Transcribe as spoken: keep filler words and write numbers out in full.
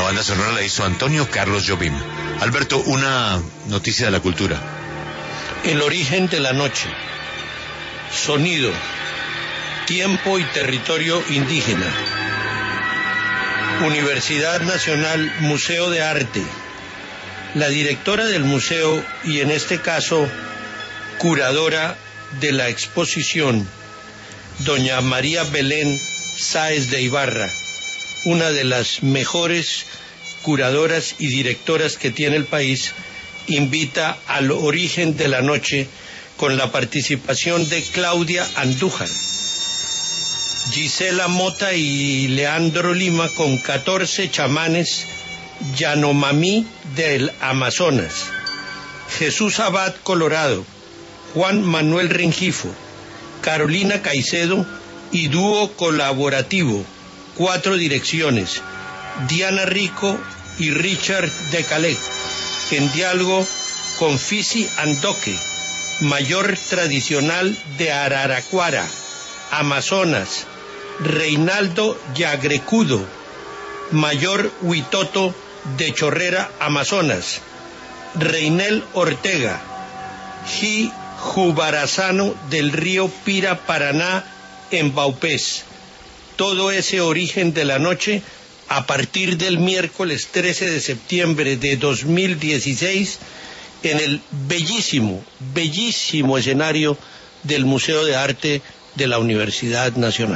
banda sonora la hizo Antonio Carlos Jobim. Alberto, una noticia de la cultura. El origen de la noche. Sonido, tiempo y territorio indígena. Universidad Nacional, Museo de Arte. La directora del museo, y en este caso, curadora de la exposición, doña María Belén Sáez de Ibarra, una de las mejores curadoras y directoras que tiene el país, invita al origen de la noche con la participación de Claudia Andújar, Gisela Mota y Leandro Lima con catorce chamanes Yanomami del Amazonas, Jesús Abad Colorado, Juan Manuel Rengifo, Carolina Caicedo y dúo colaborativo, cuatro direcciones, Diana Rico y Richard de Calais, en diálogo con Fisi Andoque, mayor tradicional de Araraquara, Amazonas, Reinaldo Yagrecudo, mayor Huitoto de Chorrera, Amazonas, Reinel Ortega, G. Jubarazano del río Pira, Paraná, en Baupés. Todo ese origen de la noche a partir del miércoles trece de septiembre de dos mil dieciséis en el bellísimo, bellísimo escenario del Museo de Arte de la Universidad Nacional.